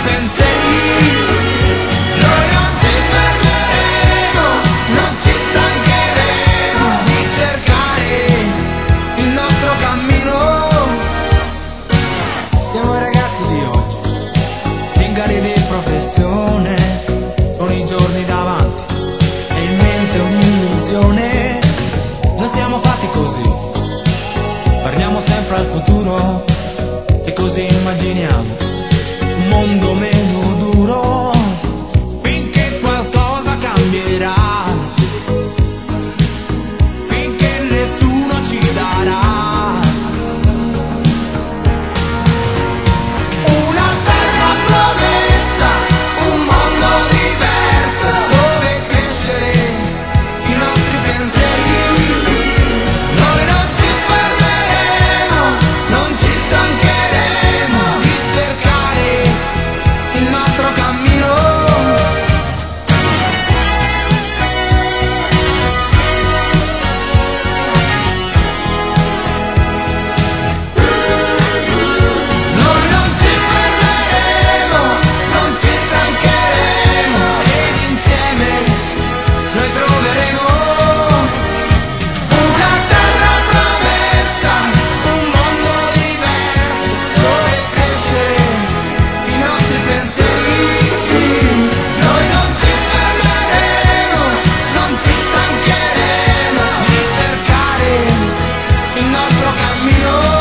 pensieri. Noi non ci fermeremo, non ci stancheremo di cercare il nostro cammino. Siamo i ragazzi di oggi, zingari di professione, con i giorni davanti e in mente un'illusione. Non siamo fatti così, guardiamo sempre al futuro e così immaginiamo un mondo meno duro, finché qualcosa cambierà, finché nessuno ci darà una terra promessa, un mondo diverso dove crescere i nostri pensieri. Noi non ci fermeremo, non ci stancheremo di cercare il nostro cammino. Noi non ci fermeremo, non ci stancheremo ed insieme noi troveremo una terra promessa, un mondo diverso dove crescere i nostri pensieri. Noi non ci fermeremo, non ci stancheremo di cercare il nostro cammino.